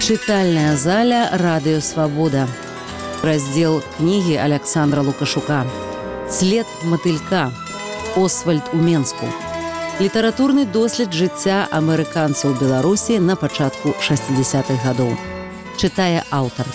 Читальная заля «Радио Свобода». Раздел книги Александра Лукашука. «След мотылька». Освальд у Менску. Літаратурны дослед жыцця амерыканцаў Беларусі на пачатку 60-х гадоў. Чытае аўтар.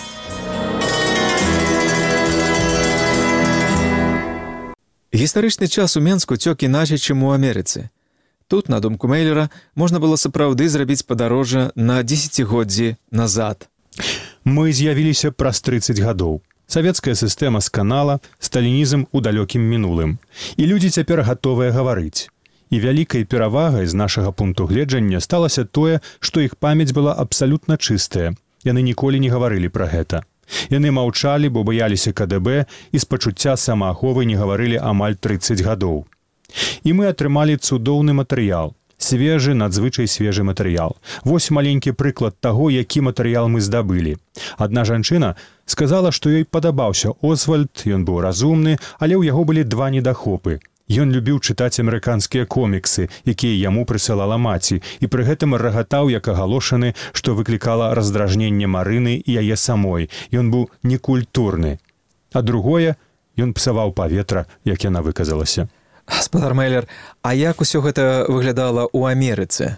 Гістарычны час у Менску цёк іначай, чым у Амерыцы. Тут, на думку Мейлера, можна было сапраўды зрабіць падарожжа на дзесяцігоддзі назад. Мы з'явіліся праз 30 гадоў. Савецкая сістэма сканала, сталінізм у далёкім мінулым. І людзі цяпер гатовыя гаварыць. І вялікай перавагай з нашага пункту гледжання сталася тое, што іх памяць была абсалютна чыстая. Яны ніколі не гаварылі пра гэта. Яны маўчалі, бо баяліся КДБ і з пачуцця самааховы не гаварылі амаль 30 гадоў. І мы атрымалі цудоўны матэрыял. Свежы, надзвычай свежы матэрыял. Вось маленькі прыклад таго, які матэрыял мы здабылі. Адна жанчына сказала, што ёй падабаўся Освальд, ён быў разумны, але ў яго былі два недахопы. Ён любіў чытаць амерыканскія коміксы, якія яму прысылала маці, і пры гэтым рагатаў, як агалошаны, што выклікала раздражненне Марыны і яе самой. Ён быў некультурны. А другое, ён псаваў паветра, як яна выказалася. Гаспадар Мейлер, а як усё гэта выглядала ў Амерыцы?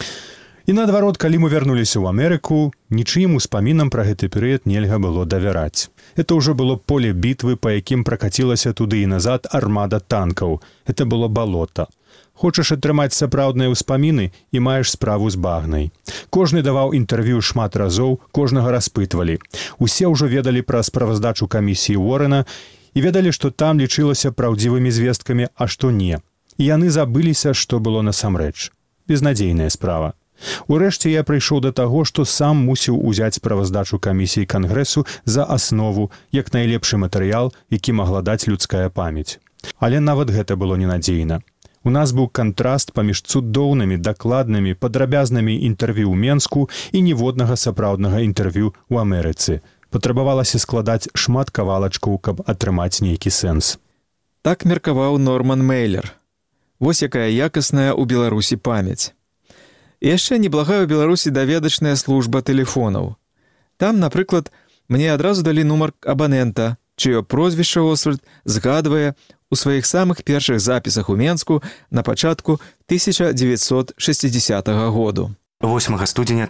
І наадварот, калі мы вярнуліся ў Амерыку, нічыім успамінам пра гэты перыяд нельга было давяраць. Это ўжо было поле бітвы, па якім пракацілася туды і назад армада танкаў. Это было балота. Хочаш атрымаць сапраўдныя ўспаміны і маеш справу з багнай. Кожны даваў інтэрв'ю шмат разоў, кожнага распытвалі. Усе ўжо ведалі пра справаздачу камісіі Уоррена і ведалі, што там лічылася праўдзівымі звесткамі, а што не. І яны забыліся, што было насамрэч. Безнадзейная справа. Урэшце я прыйшоў да таго, што сам мусіў узяць справаздачу камісіі Кангрэсу за аснову, як найлепшы матэрыял, які магла даць людская памяць. Але нават гэта было ненадзейна. У нас быў кантраст паміж цудоўнымі, дакладнымі, падрабязнымі інтэрв'ю ў Менску і ніводнага сапраўднага інтэрв'ю ў Амерыцы. Патрабавалася складаць шмат кавалачкаў, каб атрымаць нейкі сэнс. Так меркаваў Норман Мейлер. Вось якая якасная ў Беларусі памяць. І яшчэ неблагая ў Беларусі даведачная служба тэлефонаў. Там, напрыклад, мне адразу далі нумар абанента, чыё прозвішча Освальд згадвае ў сваіх самых першых запісах у Менску на пачатку 1960 году. 8 студзеня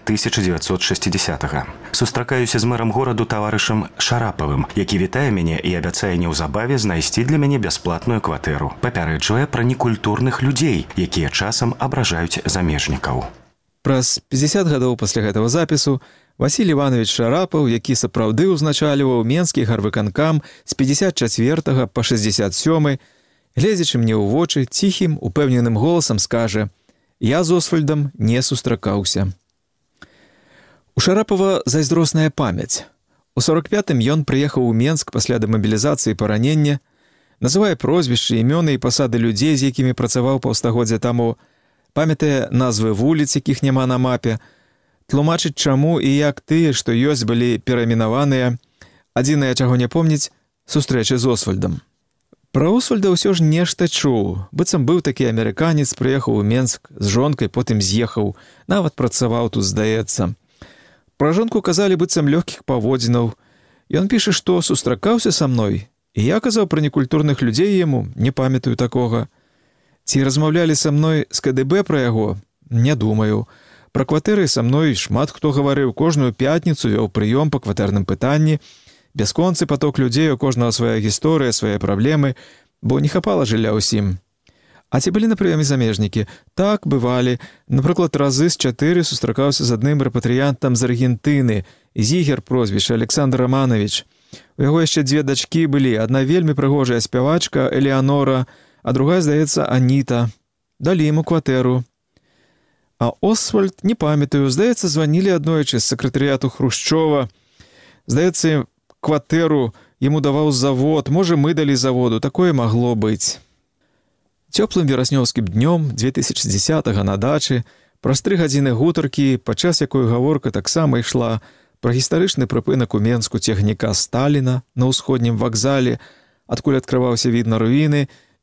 1960-га. Сустракаюся з мэрам гораду таварышам Шарапавым, які вітае мяне і абяцае неўзабаве знайсці для мяне бясплатную кватэру. Папярэджвае пра некультурных людзей, якія часам абражаюць замежнікаў. Праз 50 гадоў пасля гэтага запісу Васіль Іванович Шарапаў, які сапраўды ўзначальваў менскі гарвыканкам з 54 па 67, гледзячы мне ў вочы, ціхім, упэўненым голасам скажа: «Я з Освальдам не сустракаўся». У Шарапава зайздросная памяць. У 45-м ён прыехаў у Менск пасля дэмабілізацыі і паранення, называе прозвішчы, імёны і пасады людзей, з якімі працаваў паўстагоддзя таму, памятае назвы вуліц, якіх няма на мапе, тлумачыць, чаму і як тыя, што ёсць, былі перайменаваныя. Адзінае, чаго не помніць, сустрэчы з Освальдам. Пра Освальда ўсё ж нешта чуў. Быццам быў такі амерыканец, прыехаў у Менск з жонкай, потым з'ехаў, нават працаваў тут, здаецца. Пра жонку казалі быццам лёгкіх паводзінаў. Ён піша, што сустракаўся са мной, і я казаў пра некультурных людзей яму, не памятаю такога. Ці размаўлялі са мной з КДБ пра яго? Не думаю. Пра кватэры са мной шмат хто гаварыў, кожную пятніцу вёў прыём па кватэрным пытанні. Бясконцы поток людзей, у кожнага свая гісторыя, свае праблемы, бо не хапала жылля ўсім. А ці былі на прыёме замежнікі? Так, бывалі. Напрыклад, разы з 4 сустракаўся з адным рэпатрыянтам з Аргентыны, Зігер прозвішча, Александр Романович. У яго яшчэ 2 дачкі былі, адна вельмі прыгожая спявачка Элеанора, а другая, здаецца, Аніта. Далі яму кватэру. А Освальд, не памятаю, здаецца, званілі аднойчы з сакратарыяту Хрушчова. Здаецца, кватэру яму даваў завод, можа, мы далі заводу, такое магло быць. Цёплым вераснёўскім днём 2010-га на дачы, праз 3 гадзіны гутаркі, падчас якой гаворка таксама ішла пра гістарычны прыпынак у Менску цягніка Сталіна на ўсходнім вакзале, адкуль адкрываўся від на руіны,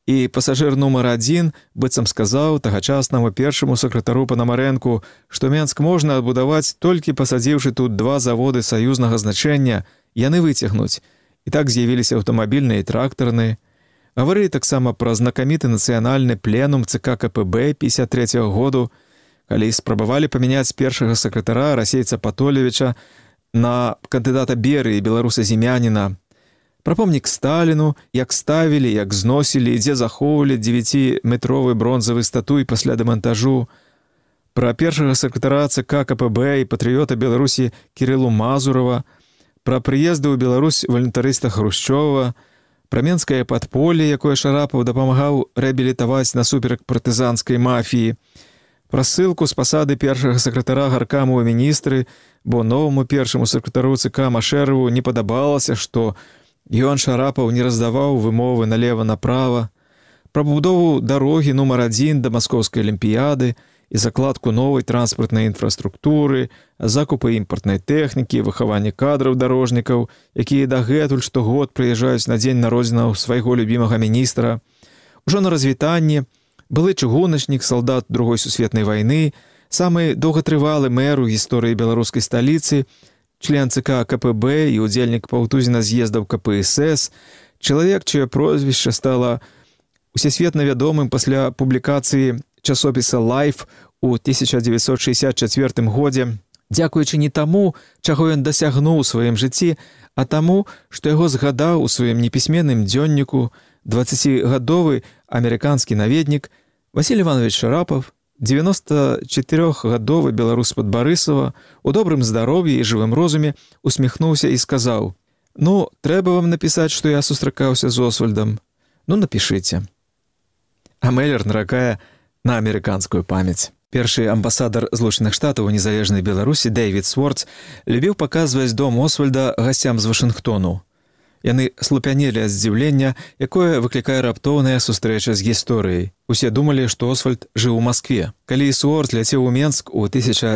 І пасажыр нумар 1 быццам сказаў тагачаснаму першаму сакратару Панамарэнку, што Менск можна адбудаваць толькі пасадзіўшы тут 2 заводы саюзнага значэння, яны выцягнуць. І так з'явіліся аўтамабільныя і трактарныя. Гаварылі таксама пра знакаміты нацыянальны пленум ЦК КПБ 53-го году, калі спрабавалі памяняць першага сакратара расейца Патолевіча на кандыдата Берыі беларуса Зімяніна. Пра помнік Сталіну, як ставілі, як зносілі і дзе захоўвалі 9-метровы бронзавы статуй пасля дэмантажу. Пра першага сакратара ЦК КПБ і патрыёта Беларусі Кірылу Мазурова, пра прыезды ў Беларусь валюнтарыста Хрушчова, пра менскае падполле, якое Шарапаў дапамагаў рэабілітаваць насуперак партызанскай мафіі, пра ссылку з пасады першага сакратара гаркаму ў міністры, бо новаму першаму сакратару ЦК Машэраву не падабалася, што ён, Шарапаў, не раздаваў вымовы налева-направа, пра будову дарогі нумар 1 да Маскоўскай алімпіяды і закладку новай транспартнай інфраструктуры, закупы імпартнай тэхнікі, выхаванне кадраў дарожнікаў, якія дагэтуль штогод прыязджаюць на дзень народзінаў свайго любімага міністра. Ужо на развітанні былы чыгуначнік, салдат Другой сусветнай вайны, самы доўгатрывалы мэр у гісторыі беларускай сталіцы, член ЦК КПБ і удзельнік паўтузіна з'ездаў КПСС, чалавек, чыё прозвішча стала усесветна вядомым пасля публікацыі часопіса «Лайф» у 1964 годзе, дзякуючы не таму, чаго ён дасягнуў у сваім жыцці, а таму, што яго згадаў у сваім непісьменным дзённіку 20-гадовы амерыканскі наведнік Васіль Іванович Шарапаў, 94-гадовы беларус з-пад Барысава, у добрым здароўі і жывым розуме усміхнуўся і сказаў: «Ну, трэба вам напісаць, што я сустракаўся з Освальдам. Ну, напішыце». А Мэллер наракае на амерыканскую памяць. Першы амбасадар Злучаных Штатаў у незалежнай Беларусі Дэвід Сворц любіў паказваць дом Освальда гасцям з Вашынгтону. Яны слупянелі ад здзіўлення, якое выклікае раптоўная сустрэча з гісторыяй. Усе думалі, што Освальд жыў у Маскве. Калі Сворц ляцеў у Менск у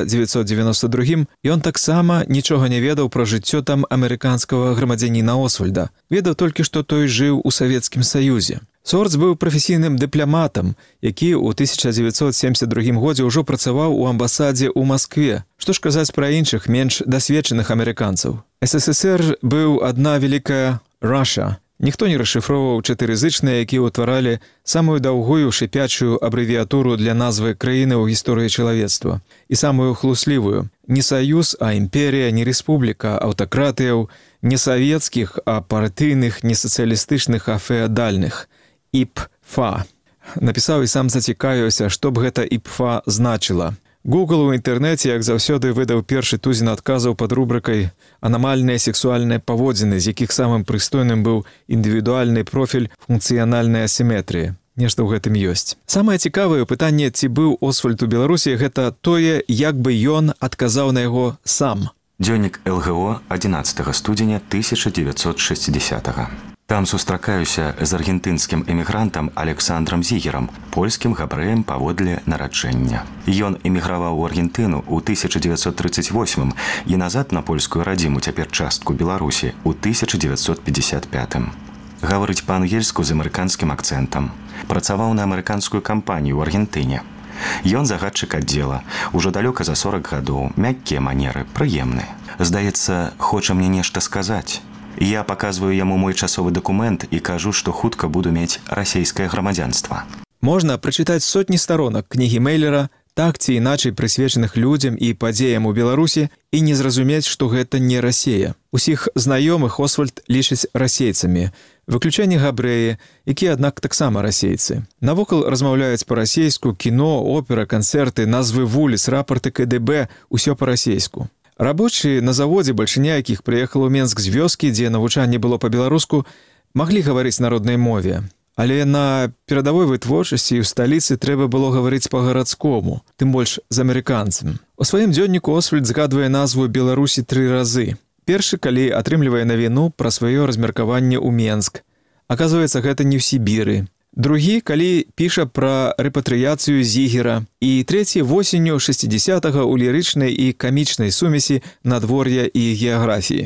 1992, ён таксама нічога не ведаў пра жыццё там амерыканскага грамадзяніна Освальда. Ведаў толькі, што той жыў у Савецкім Саюзе. Сворц быў прафесійным дыпламатам, які ў 1972 годзе ўжо працаваў у амбасадзе ў Маскве. Што ж казаць пра іншых, менш дасведчаных амерыканцаў? СССР быў адна вялікая Russia. Ніхто не расшыфроўваў 4 зычныя, якія ўтваралі самую даўгую шыпячую абрэвіятуру для назвы краіны ў гісторыі чалавецтва. І самую хлуслівую. Не саюз, а імперія, не рэспубліка аўтакратыяў, не савецкіх, а партыйных, не сацыялістычных, а феадальных. ИПФА. Напісаў і сам зацікавіўся, што б гэта ИПФА значыла. Google у інтэрнэце, як заўсёды, выдаў першы тузін адказаў пад рубрыкай «Анамальныя сексуальныя паводзіны», з якіх самым прыстойным быў індывідуальны профіль функцыянальнай асіметрыі. Нешта ў гэтым ёсць. Самае цікавае пытанне, ці быў Освальд у Беларусі, гэта тое, як бы ён адказаў на яго сам. Дзённік ЛГО 11 студзеня 1960-го. Там сустракаюся з аргентынскім эмігрантам Александрам Зігерам, польскім габрэем паводле нараджэння. Ён эміграваў у Аргентыну ў 1938 і назад на польскую радзіму, цяпер частку Беларусі, у 1955. Гаворыць па-ангельску з амерыканскім акцэнтам. Працаваў на амерыканскую кампанію ў Аргентыне. Ён загадчык аддзела, ужо далёка за 40 гадоў, мяккія манеры, прыемныя. Здаецца, хоча мне нешта сказаць. Я паказваю яму мой часовы дакумент і кажу, што хутка буду мець расейскае грамадзянства. Можна прачытаць сотні старонак кнігі Мэллера, так ці іначай прысвечаных людзям і падзеям у Беларусі, і не зразумець, што гэта не Расея. Усіх знаёмых Освальд лічыць расейцамі, выключэнне габрэі, якія, аднак, таксама расейцы. Навокал размаўляюць па-расейску, кіно, опера, канцэрты, назвы вуліц, рапарты КДБ, усё па-расейску. Рабочыя на заводзе, бальшыня якіх прыехала ў Менск з вёскі, дзе навучанне было па-беларуску, маглі гаварыць народнай мове. Але на перадавой вытворчасці ў сталіцы трэба было гаварыць па-гарадскому, тым больш з амерыканцам. У сваім дзённіку Освальд згадвае назву Беларусі 3 разы. Першы, калі атрымлівае навіну пра сваё размеркаванне ў Менск. Аказваецца, гэта не ў Сібіры. Другі, калі піша пра рэпатрыяцыю Зігера. І трэці восенню 60-го ў лірычнай і камічнай сумесі надвор'я і геаграфіі.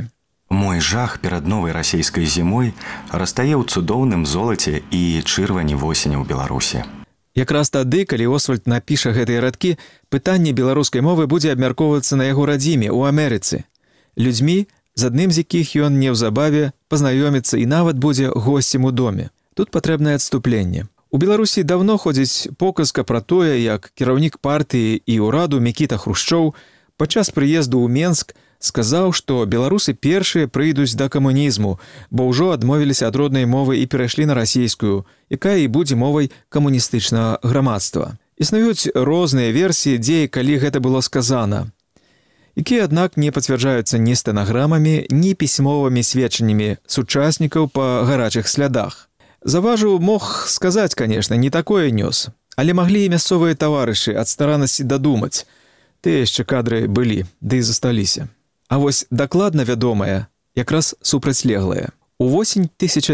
Мой жах перад новай расійскай зімой растае ў цудоўным золаце і чырвані восені ў Беларусі. Якраз тады, калі Освальд напіша гэтыя радкі, пытанне беларускай мовы будзе абмяркоўвацца на яго радзіме ў Амерыцы. Людзьмі, з адным з якіх ён неўзабаве пазнаёміцца і нават будзе госцем у доме. Тут патрэбнае адступленне. У Беларусі давно ходзіць показка пра тое, як кіраўнік партыі і ўраду Мікіта Хрушчоў падчас прыезду ў Менск сказаў, што беларусы першыя прыйдуць да камунізму, бо ўжо адмовіліся ад роднай мовы і перайшлі на расійскую, якая і будзе мовай камуністычнага грамадства. Існуюць розныя версіі, дзе і калі гэта было сказана, якія, аднак, не пацвярджаюцца ні стэнаграмамі, ні пісьмовымі сведчаннямі сучаснікаў па гарачых слядах. Заважу, мог сказаць, конечно, не такое нёс, але маглі і мясцовыя таварышы ад стараннасці дадумаць. Тыя яшчэ кадры былі, ды і засталіся. А вось дакладна вядомая, якраз супрацьлеглая. Увосень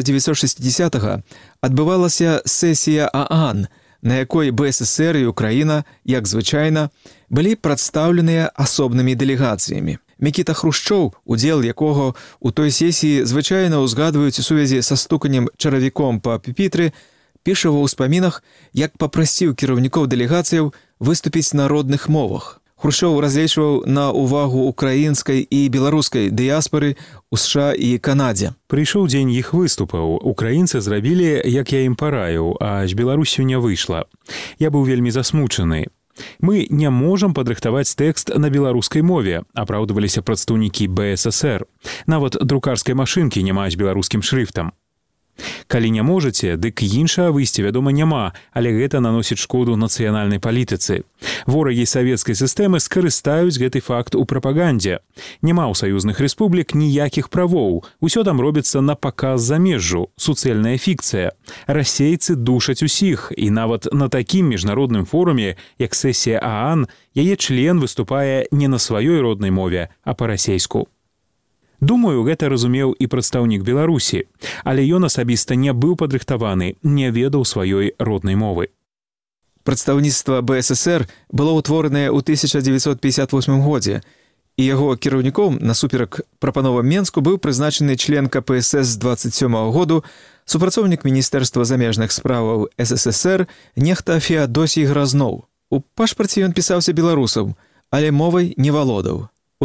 1960-га адбывалася сесія ААН, на якой БССР і Украіна, як звычайна, былі прадстаўленыя асобнымі дэлегацыямі. Мікіта Хрушчоў, удзел якога ў той сесіі звычайна ўзгадваюць у сувязі са стуканнем чаравіком па пюпітры, піша ва ўспамінах, як папрасіў кіраўнікоў дэлегацыяў выступіць на родных мовах. Хрушчоў разлічваў на ўвагу украінскай і беларускай дыяспары ў США і Канадзе. Прыйшоў дзень іх выступаў. Украінцы зрабілі, як я ім параіў, а з Беларусю не выйшла. Я быў вельмі засмучаны. Мы не можам падрыхтаваць тэкст на беларускай мове, апраўдваліся прадстаўнікі БССР. Нават друкарскай машынкі няма з беларускім шрыфтам. Калі не можаце, дык іншага выйсця, вядома, няма, але гэта наносіць шкоду нацыянальнай палітыцы. Ворагі савецкай сістэмы скарыстаюць гэты факт у прапагандзе. Няма ў саюзных рэспублік ніякіх правоў. Усё там робіцца на паказ замежжу, суцэльная фікцыя. Расейцы душаць усіх, і нават на такім міжнародным форуме, як сесія ААН, яе член выступае не на сваёй роднай мове, а па-расейску. Думаю, гэта разумеў і прадстаўнік Беларусі, але ён асабіста не быў падрыхтаваны, не ведаў сваёй роднай мовы. Прадстаўніцтва БССР было ўтворанае ў 1958 годзе, і яго кіраўніком насуперак прапановам Менску быў прызначаны член КПСС з 27 году, супрацоўнік Міністэрства замежных справаў СССР нехта Феадосій Гразноў. У пашпарце ён пісаўся беларусам, але мовай не валодаў. У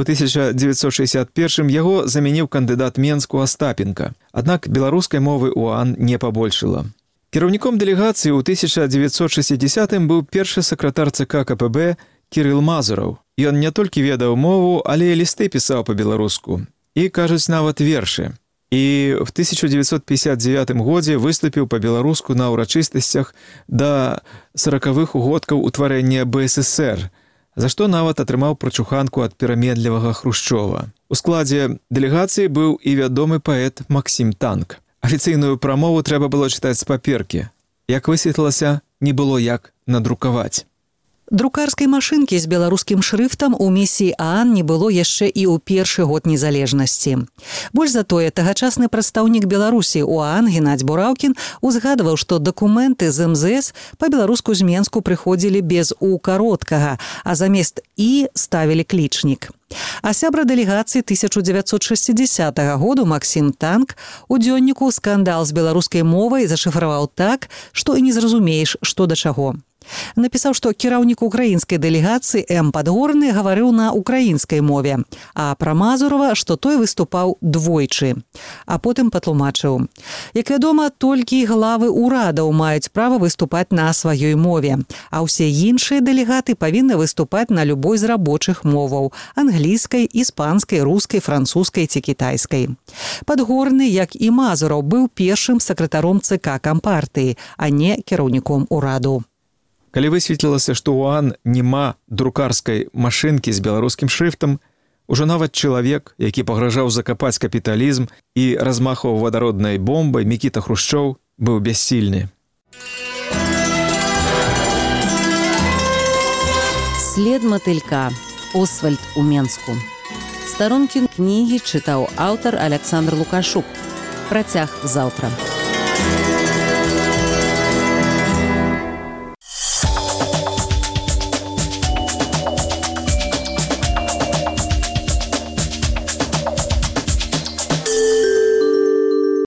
1961 яго замяніў кандыдат Менску Астапенка, аднак беларускай мовы ў ААН не пабольшыла. Кіраўніком дэлегацыі ў 1960 быў першы сакратар ЦК КПБ Кірыл Мазураў. Ён не толькі ведаў мову, але і лісты пісаў па-беларуску. І, кажуць, нават вершы. І в 1959 годзе выступіў па-беларуску на ўрачыстасцях да 40-х угодкаў утварэння БССР, за што нават атрымаў прачуханку ад пераменлівага Хрушчова. У складзе дэлегацыі быў і вядомы паэт Максім Танк. Афіцыйную прамову трэба было чытаць з паперкі. Як высветлілася, не было як надрукаваць. Друкарскай машынкі з беларускім шрыфтам у місіі ААН не было яшчэ і ў першы год незалежнасці. Больш за тое, тагачасны прадстаўнік Беларусі ў ААН Геннадзь Бураўкін узгадваў, што дакументы з МЗС па-беларуску з Менску прыходзілі без «у» кароткага, а замест «і» ставілі клічнік. А сябра дэлегацыі 1960 году Максім Танк у дзённіку «Скандал з беларускай мовай» зашыфраваў так, што і не зразумееш, што да чаго. Напісаў, што кіраўнік украінскай дэлегацыі М. Падгорны гаварыў на украінскай мове, а пра Мазурова, што той выступаў двойчы. А потым патлумачыў. Як вядома, толькі главы ўрадаў маюць права выступаць на сваёй мове, а ўсе іншыя дэлегаты павінны выступаць на любой з рабочых моваў – англійскай, іспанскай, рускай, французскай ці кітайскай. Падгорны, як і Мазураў, быў першым сакратаром ЦК Кампартыі, а не кіраўніком ураду. Калі высветлілася, што ў ААН няма друкарскай машынкі з беларускім шрыфтам, ужо нават чалавек, які пагражаў закапаць капіталізм і размахваў вадароднай бомбай, Мікіта Хрушчоў, быў бяссільны. След матылька. Освальд у Менску. Старонкі кнігі чытаў аўтар Александр Лукашук. Працяг заўтра.